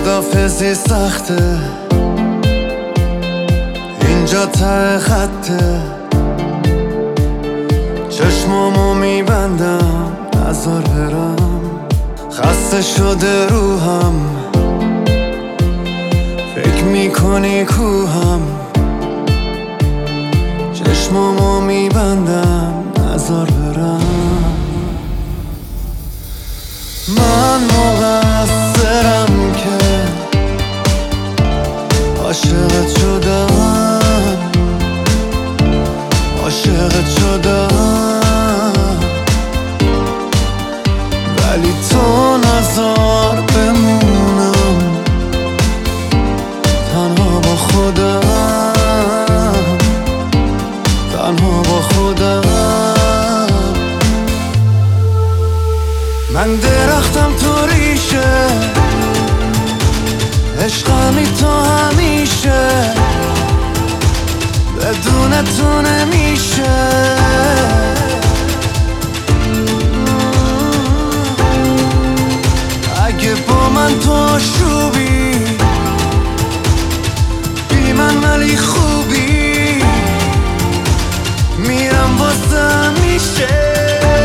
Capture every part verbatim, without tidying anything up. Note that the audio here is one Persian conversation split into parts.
خدافزی سخته، اینجا ته خطه، چشمامو میبندم نذار برم، خسته شده روحم، فکر میکنی کوهم، چشمامو میبندم نذار برم. من مقصرم که عاشقت شدم، عاشقت شدم، ولی تو نذار بمونم تنها با خودم، تنها با خودم. من درختم تو ریشه، عشقمی تو همیشه، بدون تو نمیشه. اگه با من تو آشوبی، بی من ولی خوبی، میرم واسه میشه.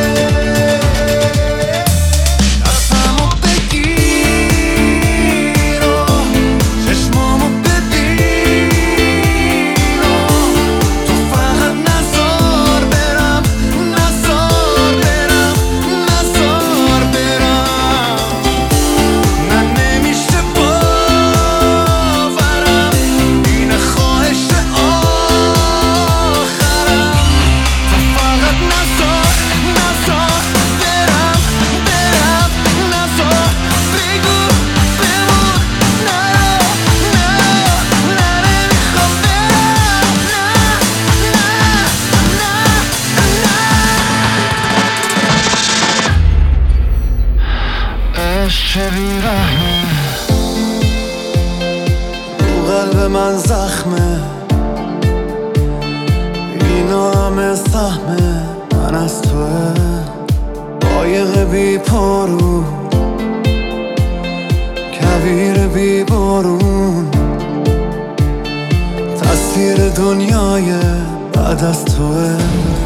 چه بیرحمه، تو قلب من زخمه، اینو همه سهمه من از توه، قایق بی پارو، کویر بی بارون، تصویر دنیای بعد از توه.